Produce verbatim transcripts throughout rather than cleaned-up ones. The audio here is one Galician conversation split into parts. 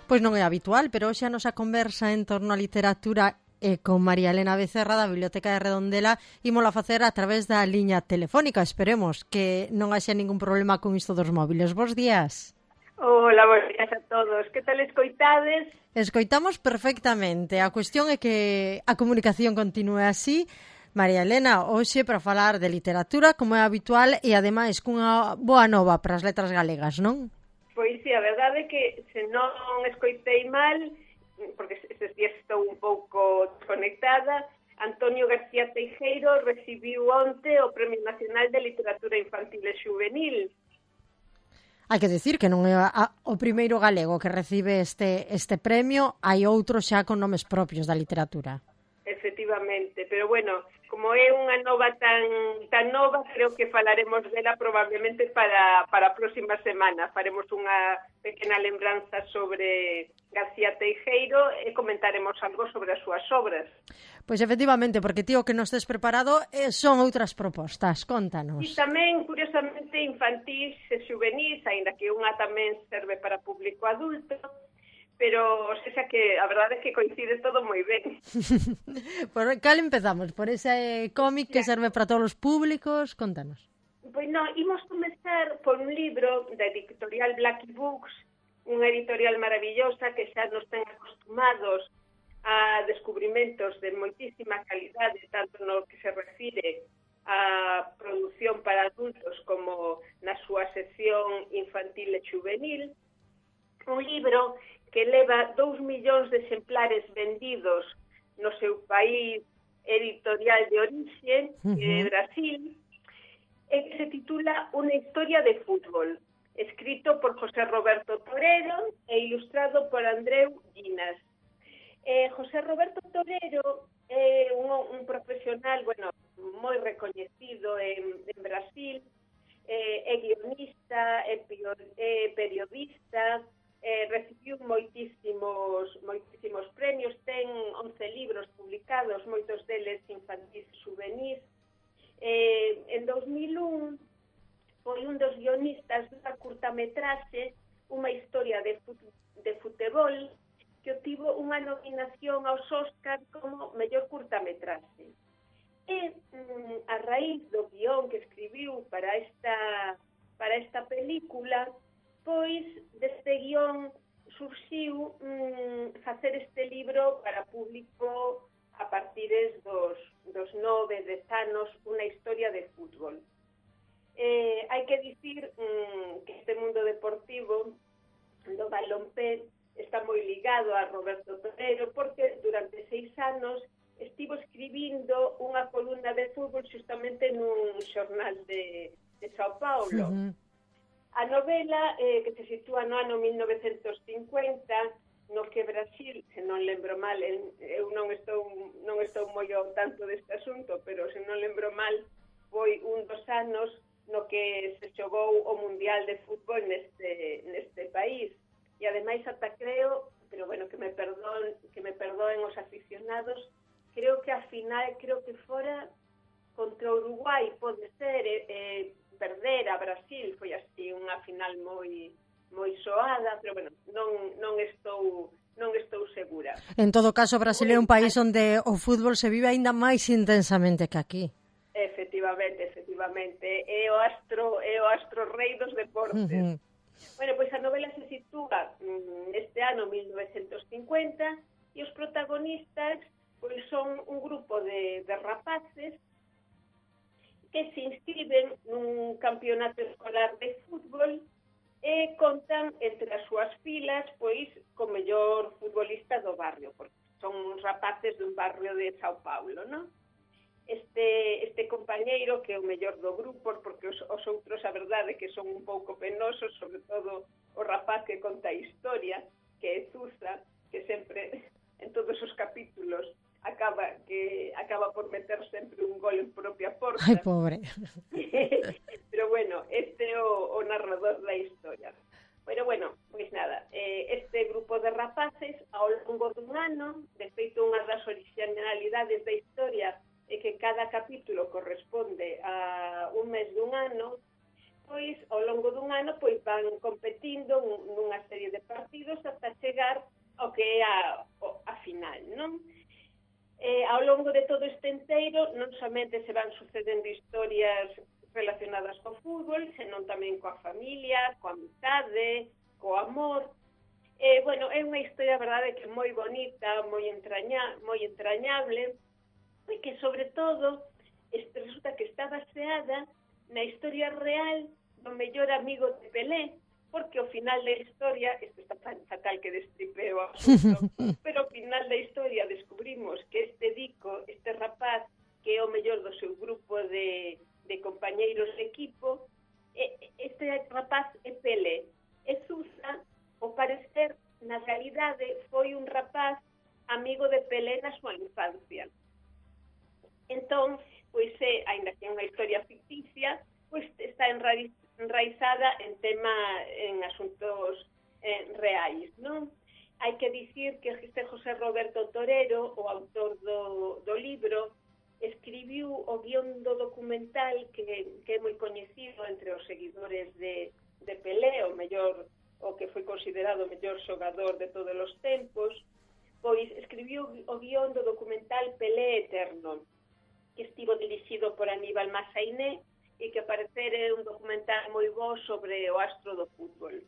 Pois non é habitual, pero hoxe a nosa conversa en torno á literatura e con María Elena Becerra da Biblioteca de Redondela ímola facer a través da liña telefónica. Esperemos que non haxa ningún problema con isto dos móviles. Bos días. Hola, bos días a todos. Que tal escoitades? Escoitamos perfectamente. A cuestión é que a comunicación continúe así. María Elena, hoxe para falar de literatura, como é habitual, e ademais cunha boa nova para as letras galegas, non? Pois sí, a verdade é que se non escoitei mal, porque estes días estou un pouco desconectada, Antonio García Teijeiro recibiu onte o Premio Nacional de Literatura Infantil e Xuvenil. Hai que dicir que non é a, o primeiro galego que recibe este, este premio, hai outros xa con nomes propios da literatura. Efectivamente, pero bueno, como é unha nova tan tan nova, creo que falaremos dela probablemente para, para a próxima semana. Faremos unha pequena lembranza sobre García Teijeiro e comentaremos algo sobre as súas obras. Pois efectivamente, porque ti o que nos tes preparado eh, son outras propostas, contanos. E tamén, curiosamente, infantis e juvenis, aínda que unha tamén serve para público adulto, pero, o sea, que a verdade é que coincide todo moi ben. Por cal empezamos? Por ese cómic que serve para todos os públicos? Contanos. Pois non, imos comezar por un libro da editorial Blackie Books, unha editorial maravillosa que xa nos ten acostumados a descubrimentos de moitísima calidade, tanto no que se refire a produción para adultos como na súa sección infantil e juvenil. Un libro que leva dous millóns de exemplares vendidos no seu país editorial de orixe, uh-huh. de Brasil, e que se titula Una historia de fútbol, escrito por José Roberto Torero e ilustrado por Andreu Ginas. Eh, José Roberto Torero é un, un profesional, bueno, moi recoñecido en, en Brasil, eh, é guionista, é, é periodista, Eh, recibiu moitísimos moitísimos premios, ten once libros publicados, moitos deles infantis e juvenis. Eh, en dos mil un foi un dos guionistas dunha curtametraxe, Unha historia de, fut de futebol, que obtivo unha nominación aos Óscar como mellor curtametraxe. E mm, a raíz do guión que escribiu para esta, para esta película, pois deste guión surxiu mmm, facer este libro para público a partir dos, dos nove, dez anos, Unha historia de fútbol. Eh, hai que dicir mmm, que este mundo deportivo do balonpé está moi ligado a Roberto Torero, porque durante seis anos estivo escribindo unha columna de fútbol justamente nun xornal de, de Sao Paulo. Uh-huh. A novela, eh, que se sitúa no ano mil novecentos cincuenta, no que Brasil, se non lembro mal, eu non estou, non estou moi ao tanto deste asunto, pero se non lembro mal, foi un dos anos no que se xogou o Mundial de Fútbol neste, neste país. E ademais ata creo, pero bueno, que me perdón, que me perdoen os aficionados, creo que a final, creo que fora contra Uruguai, pode ser, eh, eh, perder a Brasil, foi así unha final moi moi soada, pero bueno, non non estou non estou segura. En todo caso, Brasil é un país onde o fútbol se vive aínda máis intensamente que aquí. Efectivamente, efectivamente, é o astro é o astro rei dos deportes. Uh-huh. Bueno, pois a novela se sitúa neste ano mil novecentos cincuenta e os protagonistas pois son un grupo de, de rapaces que se inscriben nun campeonato escolar de fútbol e contan entre as súas filas pois co mellor futbolista do barrio, porque son uns rapaces dun barrio de Sao Paulo, non? Este, este compañeiro que é o mellor do grupo, porque os, os outros a verdade que son un pouco penosos, sobre todo o rapaz que conta a historia, que é Zusa, que sempre en todos os capítulos acaba que acaba por meter sempre un gol en propia porta. Ai, pobre. Pero bueno, este é o, o narrador da historia. Pero bueno, pois nada, eh, este grupo de rapaces ao longo dun ano, de feito unha das originalidades da historia é que cada capítulo corresponde a un mes dun ano, pois ao longo dun ano pois van competindo nunha serie de partidos hasta chegar longo de todo este enteiro non somente se van sucedendo historias relacionadas co fútbol, senón tamén coa familia, coa amizade, co amor. Eh, bueno, é unha historia, a verdade, que é moi bonita, moi, entraña, moi entrañable, e que, sobre todo, este, resulta que está baseada na historia real do mellor amigo de Pelé, porque ao final da historia, isto está tan fatal que destripeo o asunto, pero ao final da historia descubrimos que este Dico, este rapaz, que é o mellor do seu grupo de, de compañeiros de equipo, este rapaz é Pelé. E Zusa, ao parecer, na realidade, foi un rapaz amigo de Pelé na súa infancia. Entón, pois é, ainda que é unha historia ficticia, pois está enraizada enraizada en tema, en asuntos eh, reais, non? Hai que dicir que este José Roberto Torero, o autor do, do libro, escribiu o guión do documental que, que é moi coñecido entre os seguidores de, de Pelé, o mellor, o que foi considerado o mellor xogador de todos os tempos, pois escribiu o guión do documental Pelé Eterno, que estivo dirixido por Aníbal Masainé, e que parecer é un documental moi bo sobre o astro do fútbol.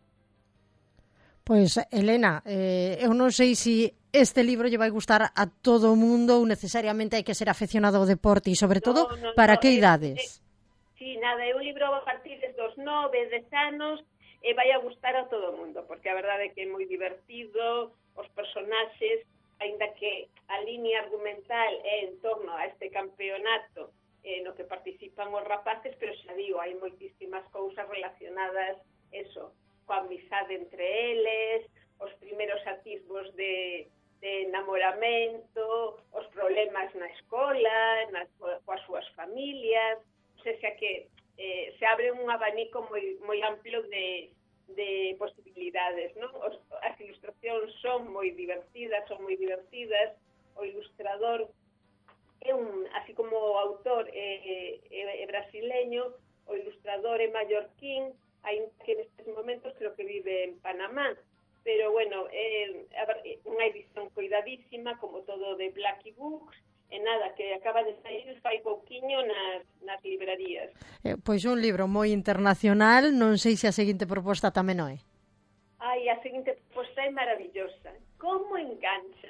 Pois, Elena, eh, eu non sei se este libro lle vai gustar a todo o mundo ou necesariamente hai que ser afeccionado ao deporte e, sobre todo, no, no, para no, que é, idades? É, sí, nada, é un libro a partir dos nove, dez anos e vai a gustar a todo o mundo, porque a verdade é que é moi divertido, os personaxes, aínda que a línea argumental é en torno a este campeonato eh, no que participan os rapaces, pero xa digo, hai moitísimas cousas relacionadas, eso, coa amizade entre eles, os primeros atisbos de, de enamoramento, os problemas na escola, nas, coas súas familias, o sea que eh, se abre un abanico moi, moi amplio de, de posibilidades, non? Os, as ilustracións son moi divertidas, son moi divertidas, o ilustrador é un, así como o autor é, é, é brasileño, o ilustrador é mallorquín, hai que nestes momentos creo que vive en Panamá, pero bueno, é, é unha edición cuidadísima, como todo de Blackie Books, e nada, que acaba de sair fai pouquiño nas, nas librarías. Eh, pois un libro moi internacional, non sei se a seguinte proposta tamén o é. Ai, a seguinte proposta é maravillosa. Como engancha?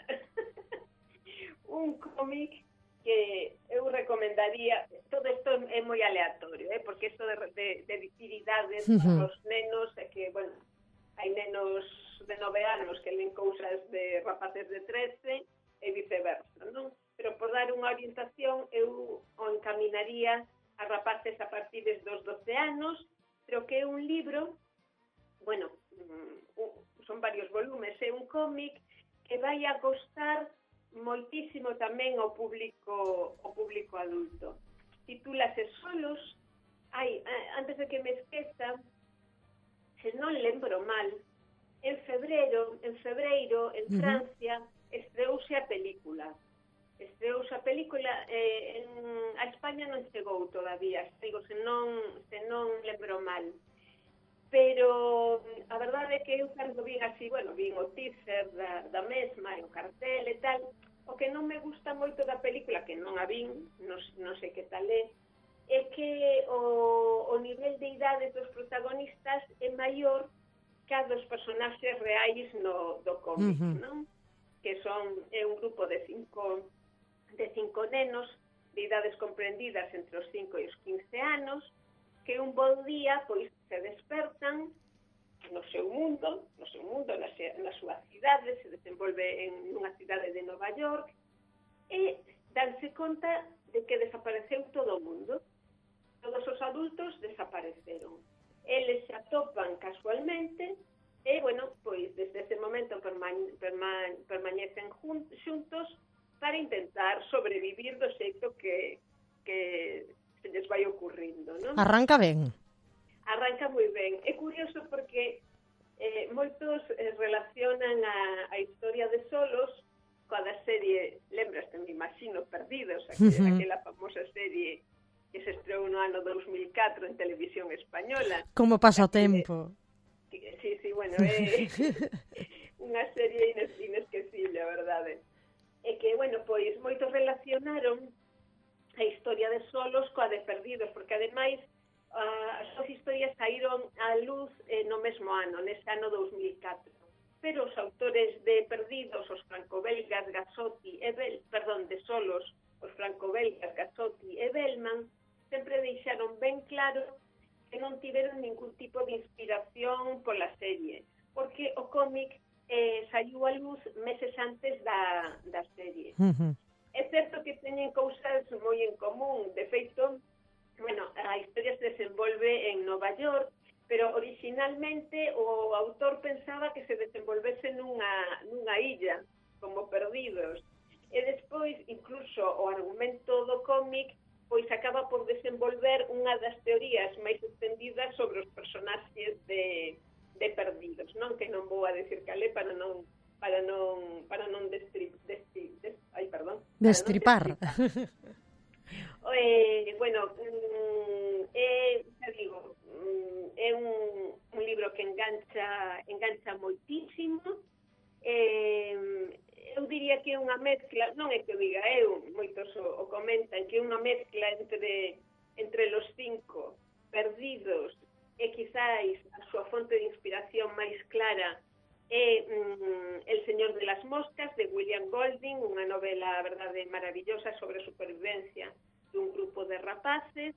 Un cómic que eu recomendaría, todo isto é moi aleatorio, eh, porque isto de, de, de dicir idades uh-huh. os nenos, é que, bueno, hai nenos de nove anos que len cousas de rapaces de trece e viceversa, non? Pero por dar unha orientación, eu o encaminaría a rapaces a partir dos doce anos, pero que é un libro, bueno, son varios volumes, é un cómic que vai a gostar moitísimo tamén ao público ao público adulto. Titúlase Solos. Ai, antes de que me esqueza, se non lembro mal, en febreiro, en febreiro, en uh-huh. Francia, estreouse a película. Estreouse a película, eh, en, a España non chegou todavía, digo, se non, se non lembro mal. Pero a verdade é que eu cando vin así, bueno, vin o teaser da, da mesma, e o cartel e tal, o que non me gusta moito da película, que non a vin, non, non sei que tal é, é que o, o nivel de idade dos protagonistas é maior que a dos personaxes reais no, do cómic, uh-huh. non? Que son, é un grupo de cinco, de cinco nenos de idades comprendidas entre os cinco e os quince anos, que un bon día, pois, se despertan no seu mundo, no seu mundo, na, na súa cidade, se desenvolve en unha cidade de Nova York, e danse conta de que desapareceu todo o mundo. Todos os adultos desapareceron. Eles se atopan casualmente e, bueno, pois, desde ese momento perma- perma- permanecen jun- xuntos para intentar sobrevivir do xeito que, que se lles vai ocurrindo, non? Arranca ben. Arranca moi ben. É curioso porque eh, moitos eh, relacionan a, a historia de Solos coa da serie, lembraste, me imagino, Perdidos, aquela, uh-huh. aquela famosa serie que se estreou no ano dos mil catro en televisión española. Como pasa o tempo. Que, sí, sí, bueno, é unha serie ines, inesquecible, a verdade. e que, bueno, pois moitos relacionaron a historia de Solos coa de Perdidos, porque ademais as súas historias saíron á luz eh, no mesmo ano, nese ano dous mil e catro. Pero os autores de Perdidos, os franco-belgas Gazzotti e Bel, perdón, de Solos, os franco-belgas Gazzotti e Bellman, sempre deixaron ben claro que non tiveron ningún tipo de inspiración pola serie, porque o cómic eh, saiu á luz meses antes da, da serie. Uh-huh. É certo que teñen cousas moi en común. De feito, bueno, a historia se desenvolve en Nova York, pero originalmente o autor pensaba que se desenvolvese nunha, nunha illa, como Perdidos. E despois, incluso, o argumento do cómic pois acaba por desenvolver unha das teorías máis extendidas sobre os personaxes de, de Perdidos, non? Que non vou a decir calé para non para non para non destrip, destri, dest, ai, perdón, destripar. eh, bueno, mm, é, xa digo, mm, é un, un libro que engancha engancha moitísimo. Eh, eu diría que é unha mezcla, non é que diga eu, moitos o, o comentan, que é unha mezcla entre entre los cinco, Perdidos, e quizáis a súa fonte de inspiración máis clara é mm, El señor de las moscas, de William Golding, unha novela, a verdade, maravillosa sobre a supervivencia dun grupo de rapaces.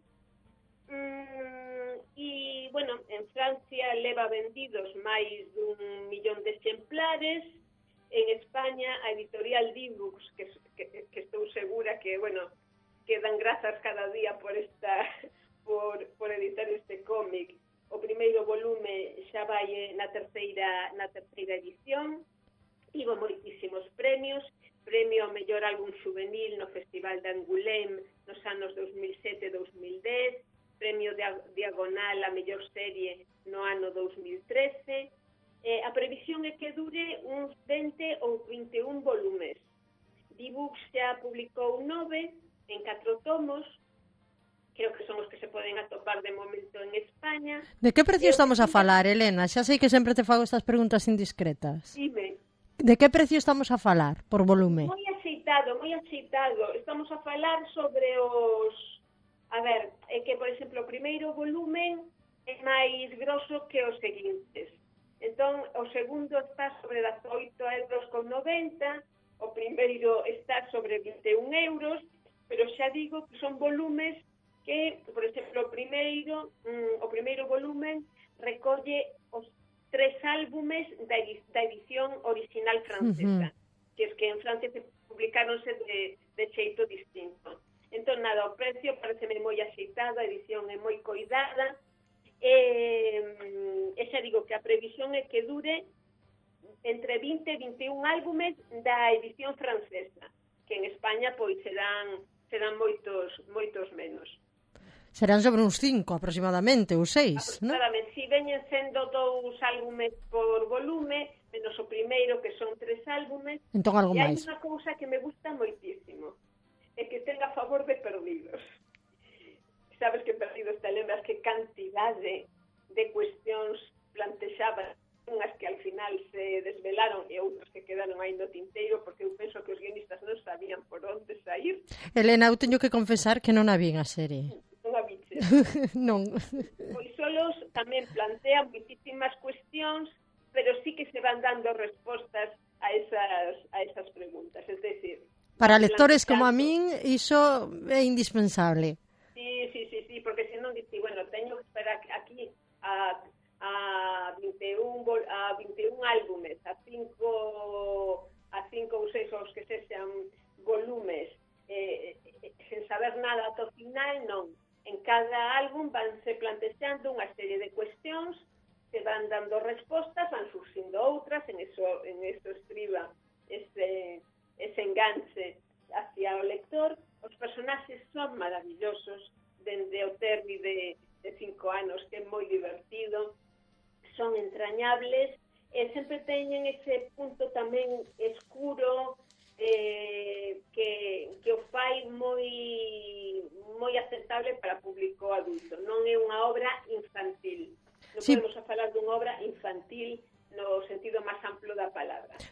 Mm, e, bueno, en Francia leva vendidos máis dun millón de exemplares. En España, a editorial D-Books, que, que, que estou segura que, bueno, que dan grazas cada día por esta por, por editar este cómic. O primeiro volume xa vai na terceira na terceira edición. Tivo moitísimos premios, premio ao mellor álbum juvenil no Festival de Angoulême nos anos dos mil sete e dos mil dez, premio Diagonal a mellor serie no ano dos mil trece. Eh, a previsión é que dure uns vinte ou vinte e un volumes. D-Books xa publicou nove en catro tomos, creo que son os que se poden atopar de momento en España. De que precio estamos a falar, Elena? Xa sei que sempre te fago estas preguntas indiscretas. Dime. De que precio estamos a falar por volume? Moi axeitado, moi axeitado. Estamos a falar sobre os... A ver, é que, por exemplo, o primeiro volumen é máis grosso que os seguintes. Entón, o segundo está sobre dezaoito euros con noventa, o primeiro está sobre vinte e un euros, pero xa digo que son volumes que, por exemplo, o primeiro, mm, o primeiro volumen recolle os tres álbumes da, edi- da edición original francesa, uh-huh. que es que en Francia se publicaronse de, de xeito distinto. Entón, nada, o precio pareceme moi axeitado, a edición é moi coidada. E, e xa digo que a previsión é que dure entre vinte e vinte e un álbumes da edición francesa, que en España pois serán serán moitos moitos menos. Serán sobre uns cinco aproximadamente, ou seis, non? Aproximadamente, si veñen sendo dous álbumes por volume, menos o primeiro que son tres álbumes. Entón algo e hai máis. unha cousa que me gusta moitísimo, é que ten a favor de Perdidos. Sabes que Perdidos, te lembras que cantidade de cuestións plantexaban, unhas que al final se desvelaron e outras que quedaron aí no tinteiro, porque eu penso que os guionistas non sabían por onde sair. Elena, eu teño que confesar que non a vi a serie. Non a biches. Non. Pois solos tamén plantean muitísimas cuestións, pero sí que se van dando respostas a esas, a esas preguntas. Es decir, para lectores como a min, iso é indispensable. Sí, sí, sí, sí, porque se non dici, bueno, teño que esperar aquí a, a vinte e un a vinte e un álbumes, a cinco a cinco ou seis os que sexan volumes, eh, eh, sen saber nada ata o final, non. En cada álbum vanse plantexando unha serie de cuestións, se van dando respostas, van surxindo outras, en eso, en eso estriba ese, ese enganche hacia o lector. Os personaxes son maravillosos, dende o Terry de, de cinco anos, que é moi divertido, son entrañables, e sempre teñen ese punto tamén escuro, eh, que, que o fai moi, moi aceptable para público adulto. Non é unha obra infantil. Non sí. Podemos falar dunha obra infantil no sentido máis amplo da palabra.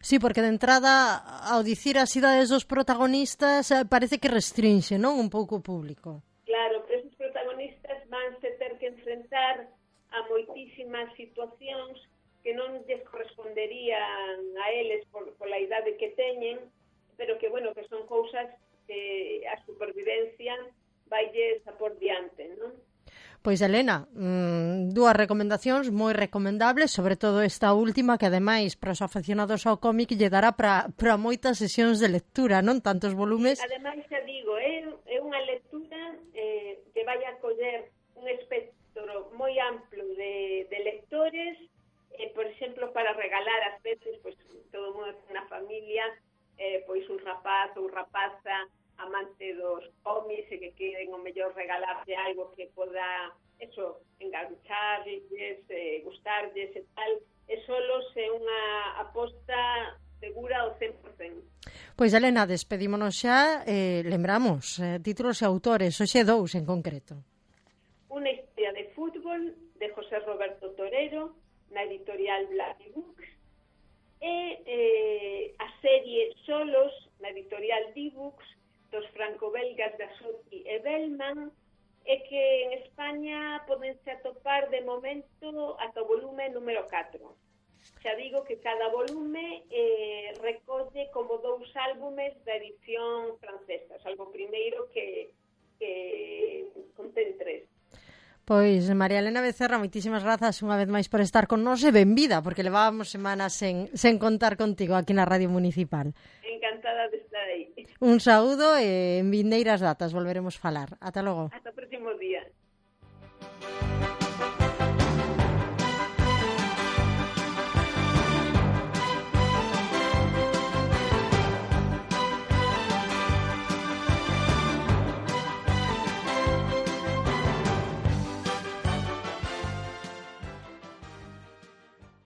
Sí, porque de entrada, ao dicir as idades dos protagonistas, parece que restrinxe, non? Un pouco o público. Claro, pero esos protagonistas vanse ter que enfrentar a moitísimas situacións que non lles corresponderían a eles por, pola idade que teñen, pero que, bueno, que son cousas que a supervivencia vailles a por diante, non? Pois, Elena, mmm, dúas recomendacións moi recomendables, sobre todo esta última, que ademais, para os aficionados ao cómic, lle dará para moitas sesións de lectura, non? Tantos volumes. Ademais, xa digo, é, é unha lectura eh, que vai a coller un espectro moi amplo de, de lectores, eh, por exemplo, para regalar ás veces, pois, todo o mundo na familia, eh, pois un rapaz ou rapaza amante dos cómics e que queren o mellor regalarse algo que poda, eso, engancharlles, eh, gustarlles e tal, e solos é unha aposta segura ao cen por cento. Pois, Elena, despedímonos xa, eh, lembramos, eh, títulos e autores, hoxe dous en concreto. Unha historia de fútbol de José Roberto Torero, na editorial Blacky Books, e eh, a serie Solos, na editorial D-Books, dos franco-belgas Gazotti e Bellman, e que en España podense atopar de momento ata o volume número catro. Xa digo que cada volume eh, recolle como dous álbumes da edición francesa, salvo o primeiro que, que contén tres. Pois, María Elena Becerra, moitísimas grazas unha vez máis por estar con nos e benvida, porque levábamos semanas sen, sen contar contigo aquí na Radio Municipal. Encantada de estar aí. Un saúdo e en vindeiras datas volveremos falar. Ata logo. Ata o próximo día.